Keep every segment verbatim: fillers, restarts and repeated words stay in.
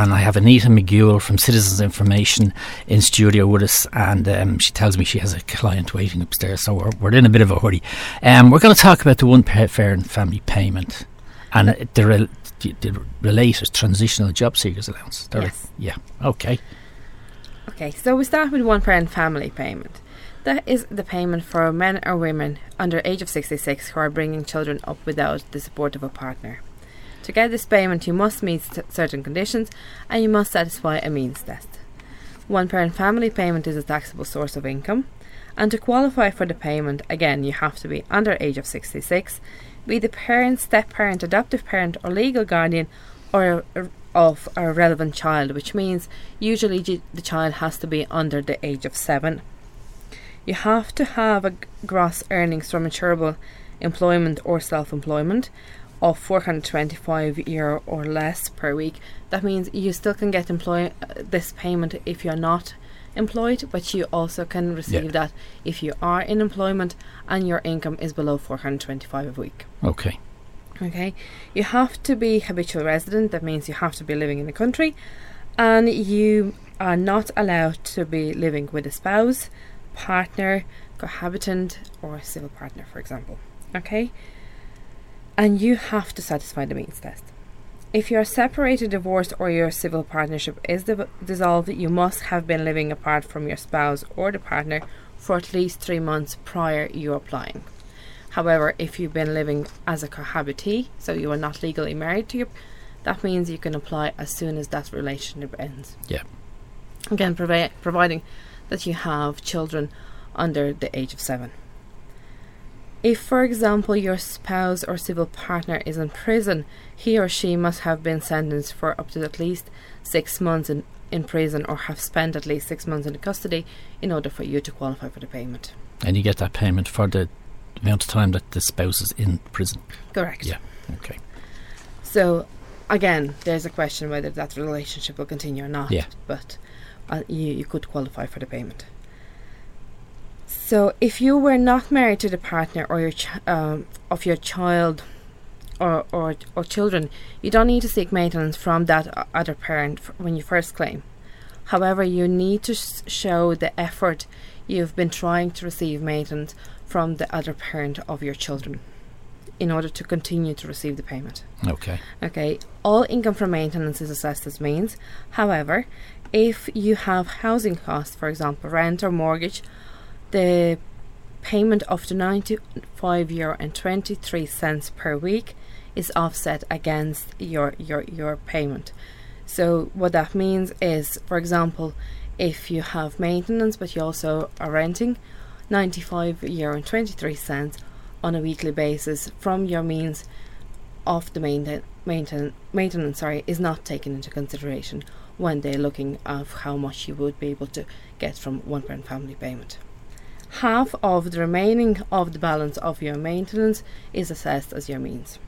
and I have Anita McGuell from Citizens Information in studio with us, and um, she tells me she has a client waiting upstairs, so we're, we're in a bit of a hurry. Um, we're going to talk about the one parent family payment and uh, the, re- the related transitional job seekers allowance. They're Yes. Yeah, okay. Okay, so we start with one parent family payment. That is the payment for men or women under age of sixty-six who are bringing children up without the support of a partner. To get this payment, you must meet st- certain conditions and you must satisfy a means test. One parent family payment is a taxable source of income, and to qualify for the payment, again, you have to be under age of sixty-six, be the parent, step parent, adoptive parent or legal guardian or a, of a relevant child, which means usually g- the child has to be under the age of seven. You have to have a g- gross earnings from insurable employment or self-employment of four hundred twenty-five euro or less per week. That means you still can get employ uh, this payment if you're not employed, but you also can receive Yeah. that if you are in employment and your income is below four hundred twenty-five a week. Okay. Okay, you have to be habitual resident. That means you have to be living in the country, and you are not allowed to be living with a spouse, partner, cohabitant or civil partner, for example. Okay, and you have to satisfy the means test. If you are separated, divorced or your civil partnership is div- dissolved, you must have been living apart from your spouse or the partner for at least three months prior you applying. However, if you've been living as a cohabitee, so you are not legally married to your, that means you can apply as soon as that relationship ends. Yeah. Again, provi- providing that you have children under the age of seven. If, for example, your spouse or civil partner is in prison, he or she must have been sentenced for up to at least six months in, in prison or have spent at least six months in custody in order for you to qualify for the payment. And you get that payment for the amount of time that the spouse is in prison. Correct. Yeah, okay. So, again, there's a question whether that relationship will continue or not. Yeah. But uh, you, you could qualify for the payment. So, if you were not married to the partner or your ch- um, of your child or, or or children, you don't need to seek maintenance from that o- other parent f- when you first claim. However, you need to s- show the effort you've been trying to receive maintenance from the other parent of your children in order to continue to receive the payment. Okay. Okay, all income from maintenance is assessed as means. However, if you have housing costs, for example, rent or mortgage, the payment of the ninety-five euro and twenty-three cents per week is offset against your, your, your payment. So what that means is, for example, if you have maintenance but you also are renting, ninety-five euro and twenty-three cents on a weekly basis from your means of the mainten- mainten- maintenance sorry, is not taken into consideration when they're looking at how much you would be able to get from one parent family payment. Half of the remaining of the balance of your maintenance is assessed as your means.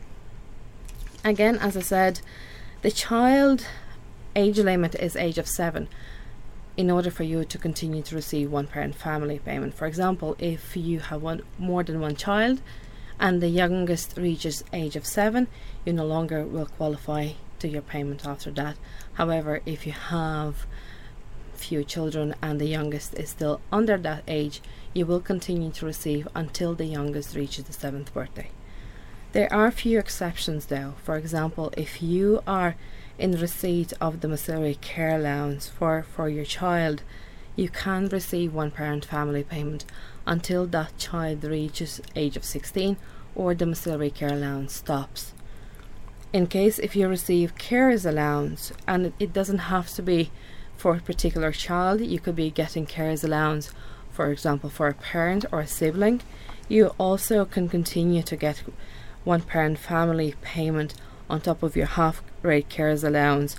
Again, as I said, the child age limit is age of seven in order for you to continue to receive one parent family payment. For example, if you have one more than one child and the youngest reaches age of seven, you no longer will qualify to your payment after that. However, if you have few children and the youngest is still under that age, you will continue to receive until the youngest reaches the seventh birthday. There are few exceptions though. For example, if you are in receipt of domiciliary care allowance for, for your child, you can receive one parent family payment until that child reaches age of sixteen or domiciliary care allowance stops. In case if you receive carers allowance, and it, it doesn't have to be for a particular child, you could be getting carers allowance, for example, for a parent or a sibling, you also can continue to get one parent family payment on top of your half rate carers allowance,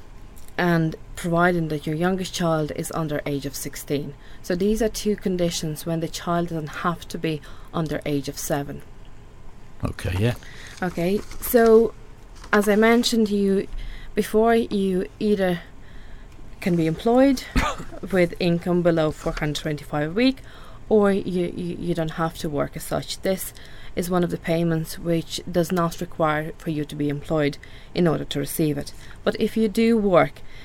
and providing that your youngest child is under age of sixteen. So these are two conditions when the child doesn't have to be under age of seven. Okay, yeah. Okay, so as I mentioned to you before, you either can be employed with income below four hundred twenty-five a week, or you, you, you don't have to work as such. This is one of the payments which does not require for you to be employed in order to receive it. But if you do work,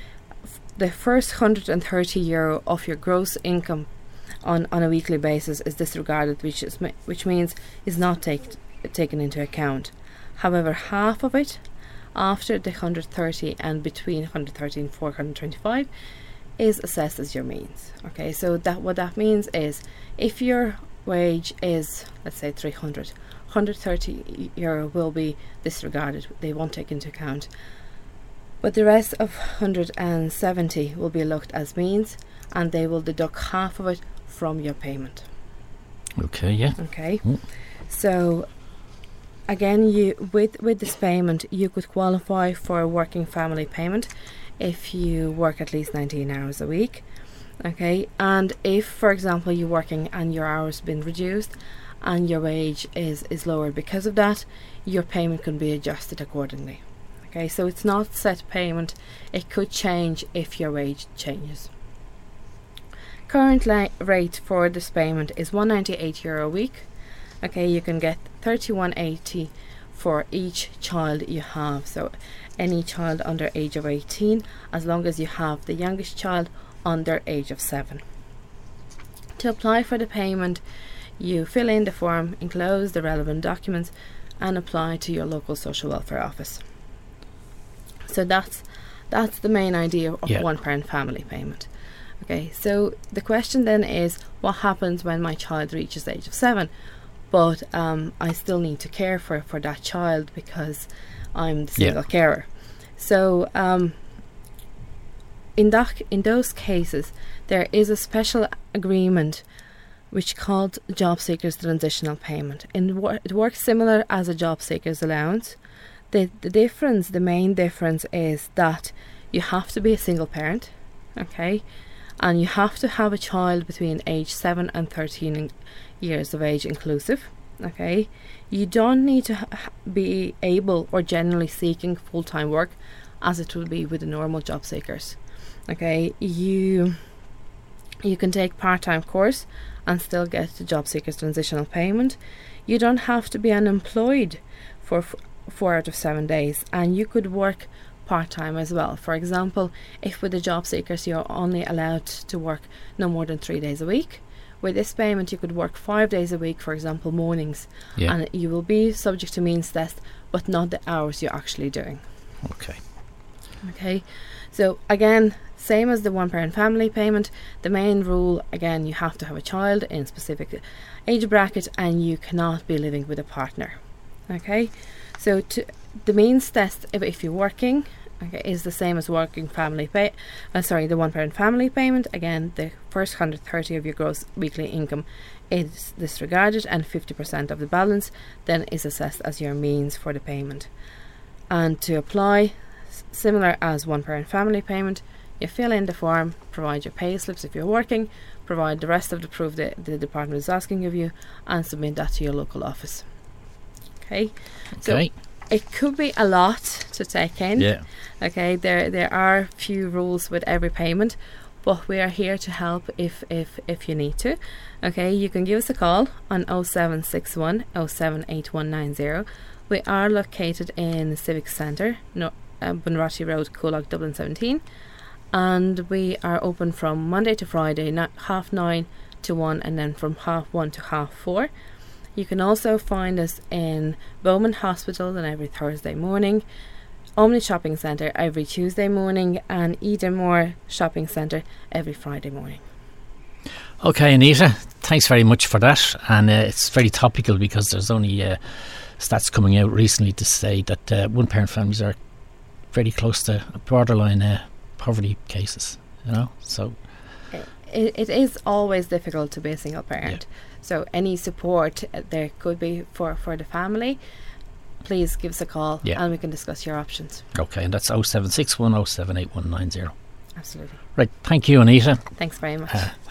the first one hundred thirty euro of your gross income on, on a weekly basis is disregarded, which is which means is not take, taken into account. However, half of it after the one hundred thirty and between one hundred thirty and four hundred twenty-five is assessed as your means. Okay, so that what that means is if your wage is, let's say, three hundred, one hundred thirty euro will be disregarded, they won't take into account, but the rest of one hundred seventy will be looked as means, and they will deduct half of it from your payment. Okay, yeah. Okay, Mm. so again, you with with this payment you could qualify for a working family payment if you work at least nineteen hours a week. Okay, and if, for example, you're working and your hours been reduced and your wage is is lower because of that, your payment can be adjusted accordingly. Okay, so it's not set payment, it could change if your wage changes. Current la- rate for this payment is one hundred ninety-eight euro a week. Okay, you can get thirty-one eighty for each child you have, so any child under age of eighteen, as long as you have the youngest child under age of seven. To apply for the payment, you fill in the form, enclose the relevant documents, and apply to your local social welfare office. So that's that's the main idea of Yeah. one parent family payment. Okay, so the question then is, what happens when my child reaches the age of seven, but um, I still need to care for, for that child because I'm the single Yeah. carer? So um, in that in those cases, there is a special agreement which called Job Seekers Transitional Payment, and wor- it works similar as a job seekers allowance. The the difference, the main difference, is that you have to be a single parent, okay, and you have to have a child between age seven and thirteen years of age inclusive. Okay, you don't need to ha- be able or generally seeking full-time work as it would be with the normal job seekers. Okay, you you can take part-time course and still get the job seekers transitional payment. You don't have to be unemployed for f- four out of seven days, and you could work part-time as well. For example, if with the job seekers you're only allowed to work no more than three days a week, with this payment you could work five days a week, for example mornings, Yeah. and you will be subject to means test, but not the hours you're actually doing. Okay. Okay, so again, same as the one parent family payment, the main rule, again, you have to have a child in specific age bracket and you cannot be living with a partner. Okay, so to the means test, if, if you're working, okay, is the same as working family pay. Uh, sorry, the one parent family payment. Again, the first one hundred thirty of your gross weekly income is disregarded, and fifty percent of the balance then is assessed as your means for the payment. And to apply, s- similar as one parent family payment, you fill in the form, provide your pay slips if you're working, provide the rest of the proof that the department is asking of you, and submit that to your local office. Okay, so Okay. it could be a lot to take in. Yeah. Okay, there there are few rules with every payment, but we are here to help if if if you need to. Okay, you can give us a call on oh seven six one oh seven eight one nine oh. We are located in the Civic Centre, no, uh, Bunratty Road, Coolock, Dublin seventeen, and we are open from Monday to Friday, ni- half nine to one, and then from half one to half four. You can also find us in Bowman Hospital on every Thursday morning, Omni Shopping Centre every Tuesday morning, and Edenmore Shopping Centre every Friday morning. Okay, Anita, thanks very much for that. And uh, it's very topical because there's only uh, stats coming out recently to say that uh, one parent families are very close to borderline uh, poverty cases, you know, so It, it is always difficult to be a single parent. Yeah. So any support uh, there could be for, for the family, please give us a call, Yeah. and we can discuss your options. okay, and that's oh seven six one oh seven eight one nine oh. Absolutely. Right, thank you, Anita. Thanks very much. Uh,